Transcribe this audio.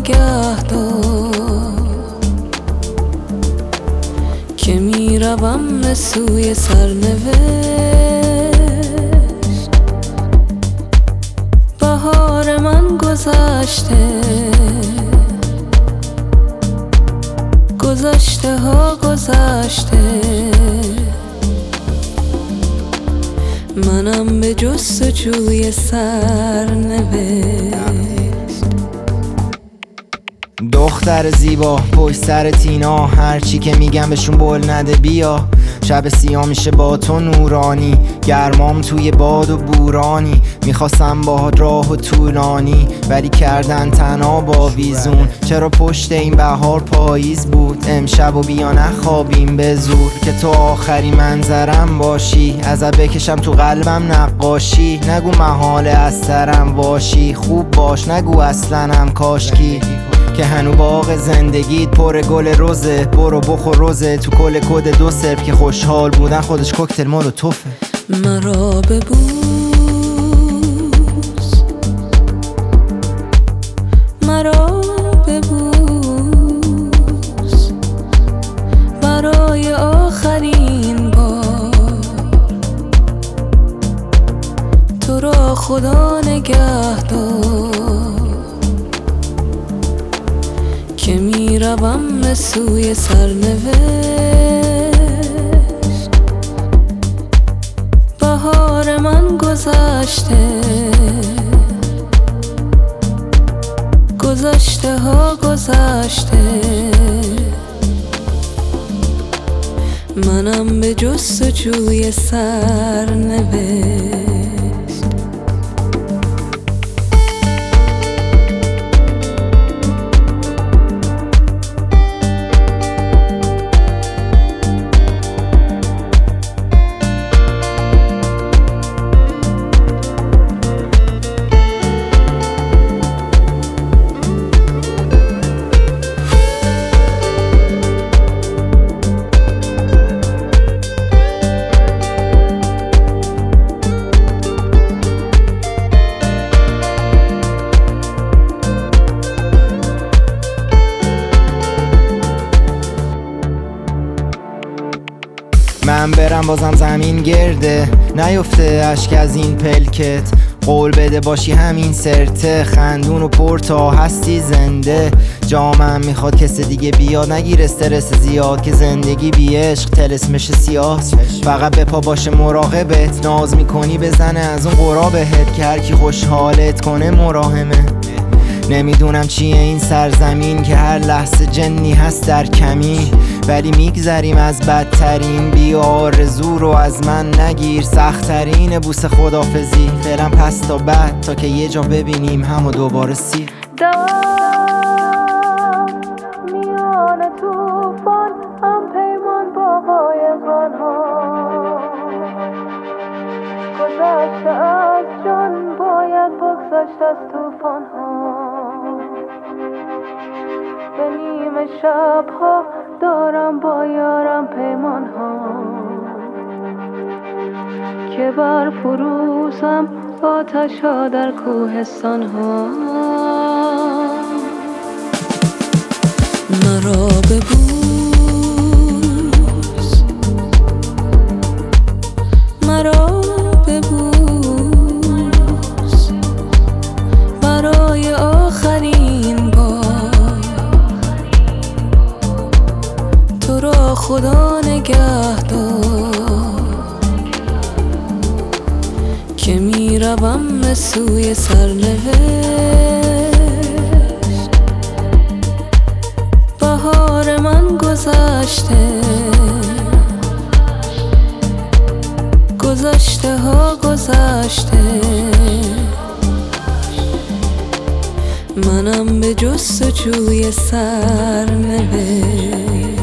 نگه دار که میروم به سوی سرنوشت. بهار من گذشته، گذشته ها گذشته، منم به جستجوی سرنوشت. دختر زیبا پشت سر تینا، هرچی که میگم بهشون بول نده بیا. شب سیاه میشه با تو نورانی، گرمام توی باد و بورانی. میخواستم باهات راه و طولانی، ولی کردن تنها با ویزون. چرا پشت این بهار پاییز بود، امشب و بیا نخوابیم به زور. که تو آخری منظرم باشی، ازت بکشم تو قلبم نقاشی. نگو محاله از سرم باشی، خوب باش نگو اصلا کاشکی. که هنو باغ زندگیت پر گل روزه، برو بخور روزه تو کل کد 2 صرف. که خوشحال بودن خودش کوکتل مولوتوفه. مرا ببوس، مرا ببوس، برای آخرین بار. تو را خدا نگه دار که میروم به سوی سرنوشت. بهار من گذشته، گذشته ها گذشته، منم به جستجوی سرنوشت. من برم بازم زمین گرده، نیفته اشک از این پلکت. قول بده باشی همین سرته، خندون و پر تا هستی زنده. جامم میخواد کس دیگه بیاد، نگیر استرس زیاد. که زندگی بی عشق طلسمش سیاه، فقط به پا باشه مراقبت. ناز میکنی بزنه از اون قرا بهت، که هرکی خوشحالت کنه مراهمه. نمیدونم چیه این سرزمین، که هر لحظه جنی هست در کمین. ولی میگذریم از بدترین، بی آرزو رو از من نگیر. سخت‌ترین بوس خدافزی فعلا پس تا بعد، تا که یه جا ببینیم همو دوباره سیر. میان توفان هم پیمان با قایقان ها، گذشته از جان باید بگذشت از توفان ها. به نیمه شب ها دارم با یارم پیمان ها، که بر فروزم آتش ها در کوهستان ها. مرا ببوس، مرا ببوس، برای آخرین بار. تو را خدا نگه دار که میروم به سوی سرنوشت. بهار من گذشته، گذشته ها گذشته، منم به جستجوی سرنوشت.